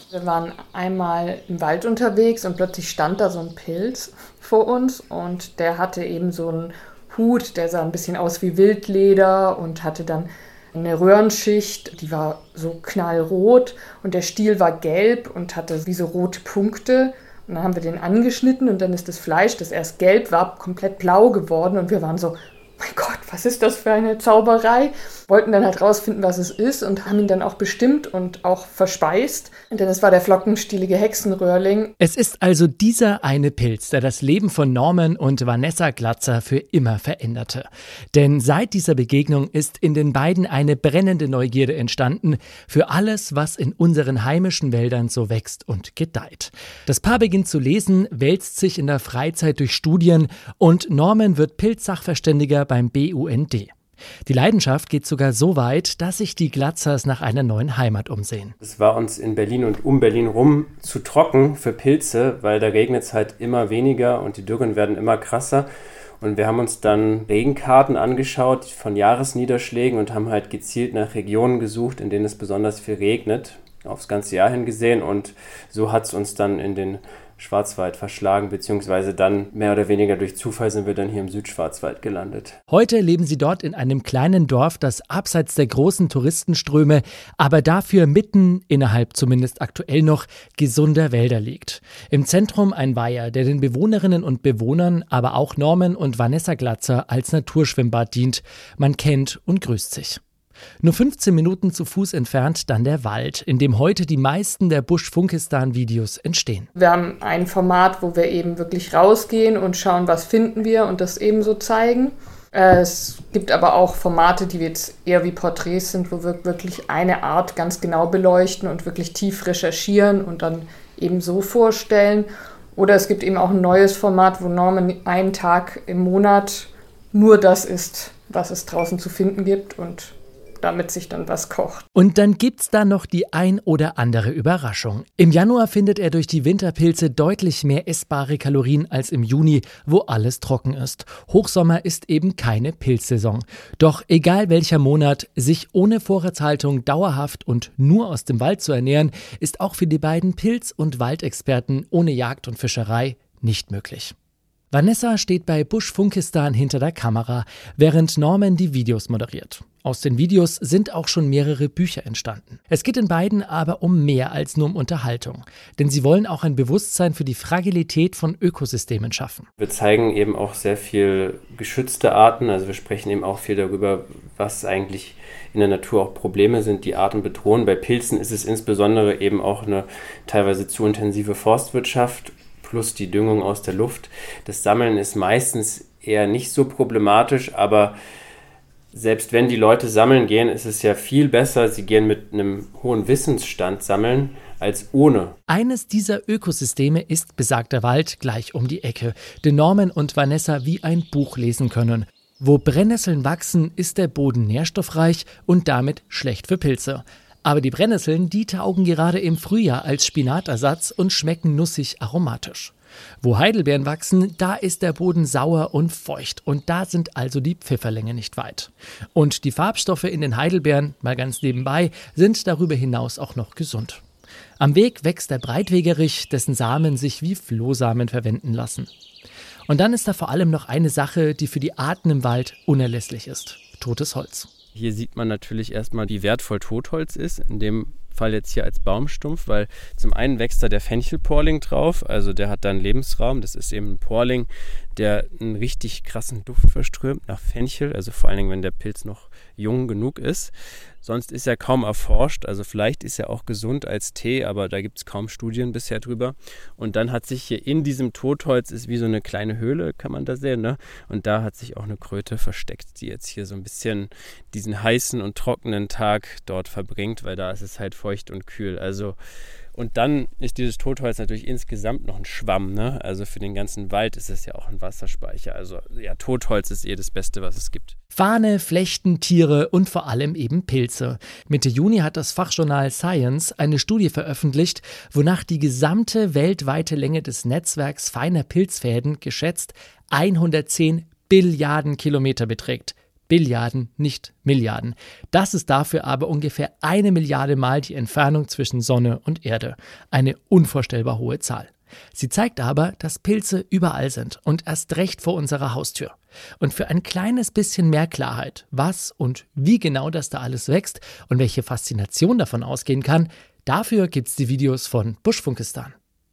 Wir waren einmal im Wald unterwegs und plötzlich stand da so ein Pilz vor uns und der hatte eben so einen Hut, der sah ein bisschen aus wie Wildleder und hatte dann eine Röhrenschicht, die war so knallrot und der Stiel war gelb und hatte wie so rote Punkte. Und dann haben wir den angeschnitten und dann ist das Fleisch, das erst gelb war, komplett blau geworden und wir waren so, mein Gott, was ist das für eine Zauberei? Wollten dann halt rausfinden, was es ist und haben ihn dann auch bestimmt und auch verspeist. Denn es war der flockenstielige Hexenröhrling. Es ist also dieser eine Pilz, der das Leben von Norman und Vanessa Glatzer für immer veränderte. Denn seit dieser Begegnung ist in den beiden eine brennende Neugierde entstanden für alles, was in unseren heimischen Wäldern so wächst und gedeiht. Das Paar beginnt zu lesen, wälzt sich in der Freizeit durch Studien und Norman wird Pilzsachverständiger beim BUND. Die Leidenschaft geht sogar so weit, dass sich die Glatzers nach einer neuen Heimat umsehen. Es war uns in Berlin und um Berlin rum zu trocken für Pilze, weil da regnet es halt immer weniger und die Dürren werden immer krasser. Und wir haben uns dann Regenkarten angeschaut von Jahresniederschlägen und haben halt gezielt nach Regionen gesucht, in denen es besonders viel regnet, aufs ganze Jahr hin gesehen. Und so hat es uns dann in den Schwarzwald verschlagen, beziehungsweise dann mehr oder weniger durch Zufall sind wir dann hier im Südschwarzwald gelandet. Heute leben sie dort in einem kleinen Dorf, das abseits der großen Touristenströme, aber dafür mitten innerhalb zumindest aktuell noch gesunder Wälder liegt. Im Zentrum ein Weiher, der den Bewohnerinnen und Bewohnern, aber auch Norman und Vanessa Glatzer als Naturschwimmbad dient. Man kennt und grüßt sich. Nur 15 Minuten zu Fuß entfernt dann der Wald, in dem heute die meisten der Busch-Funkistan-Videos entstehen. Wir haben ein Format, wo wir eben wirklich rausgehen und schauen, was finden wir und das eben so zeigen. Es gibt aber auch Formate, die jetzt eher wie Porträts sind, wo wir wirklich eine Art ganz genau beleuchten und wirklich tief recherchieren und dann eben so vorstellen. Oder es gibt eben auch ein neues Format, wo Norman einen Tag im Monat nur das isst, was es draußen zu finden gibt und damit sich dann was kocht. Und dann gibt's da noch die ein oder andere Überraschung. Im Januar findet er durch die Winterpilze deutlich mehr essbare Kalorien als im Juni, wo alles trocken ist. Hochsommer ist eben keine Pilzsaison. Doch egal welcher Monat, sich ohne Vorratshaltung dauerhaft und nur aus dem Wald zu ernähren, ist auch für die beiden Pilz- und Waldexperten ohne Jagd und Fischerei nicht möglich. Vanessa steht bei Busch-Funkistan hinter der Kamera, während Norman die Videos moderiert. Aus den Videos sind auch schon mehrere Bücher entstanden. Es geht den beiden aber um mehr als nur um Unterhaltung. Denn sie wollen auch ein Bewusstsein für die Fragilität von Ökosystemen schaffen. Wir zeigen eben auch sehr viel geschützte Arten. Also wir sprechen eben auch viel darüber, was eigentlich in der Natur auch Probleme sind, die Arten bedrohen. Bei Pilzen ist es insbesondere eben auch eine teilweise zu intensive Forstwirtschaft plus die Düngung aus der Luft. Das Sammeln ist meistens eher nicht so problematisch, aber selbst wenn die Leute sammeln gehen, ist es ja viel besser, sie gehen mit einem hohen Wissensstand sammeln, als ohne. Eines dieser Ökosysteme ist besagter Wald gleich um die Ecke, den Norman und Vanessa wie ein Buch lesen können. Wo Brennnesseln wachsen, ist der Boden nährstoffreich und damit schlecht für Pilze. Aber die Brennnesseln, die taugen gerade im Frühjahr als Spinatersatz und schmecken nussig aromatisch. Wo Heidelbeeren wachsen, da ist der Boden sauer und feucht und da sind also die Pfifferlinge nicht weit. Und die Farbstoffe in den Heidelbeeren, mal ganz nebenbei, sind darüber hinaus auch noch gesund. Am Weg wächst der Breitwegerich, dessen Samen sich wie Flohsamen verwenden lassen. Und dann ist da vor allem noch eine Sache, die für die Arten im Wald unerlässlich ist: totes Holz. Hier sieht man natürlich erstmal, wie wertvoll Totholz ist, in dem Fall jetzt hier als Baumstumpf, weil zum einen wächst da der Fenchelporling drauf, also der hat da einen Lebensraum, das ist eben ein Porling, der einen richtig krassen Duft verströmt nach Fenchel, also vor allen Dingen, wenn der Pilz noch jung genug ist. Sonst ist er kaum erforscht, also vielleicht ist er auch gesund als Tee, aber da gibt es kaum Studien bisher drüber. Und dann hat sich hier in diesem Totholz, ist wie so eine kleine Höhle, kann man da sehen, ne? Und da hat sich auch eine Kröte versteckt, die jetzt hier so ein bisschen diesen heißen und trockenen Tag dort verbringt, weil da ist es halt feucht und kühl. Also und dann ist dieses Totholz natürlich insgesamt noch ein Schwamm, ne? Also für den ganzen Wald ist es ja auch ein Wasserspeicher. Also ja, Totholz ist das Beste, was es gibt. Farne, Flechten, Tiere und vor allem eben Pilze. Mitte Juni hat das Fachjournal Science eine Studie veröffentlicht, wonach die gesamte weltweite Länge des Netzwerks feiner Pilzfäden geschätzt 110 Billiarden Kilometer beträgt. Billiarden, nicht Milliarden. Das ist dafür aber ungefähr 1 Milliarde Mal die Entfernung zwischen Sonne und Erde. Eine unvorstellbar hohe Zahl. Sie zeigt aber, dass Pilze überall sind und erst recht vor unserer Haustür. Und für ein kleines bisschen mehr Klarheit, was und wie genau das da alles wächst und welche Faszination davon ausgehen kann, dafür gibt's die Videos von Buschfunkistan.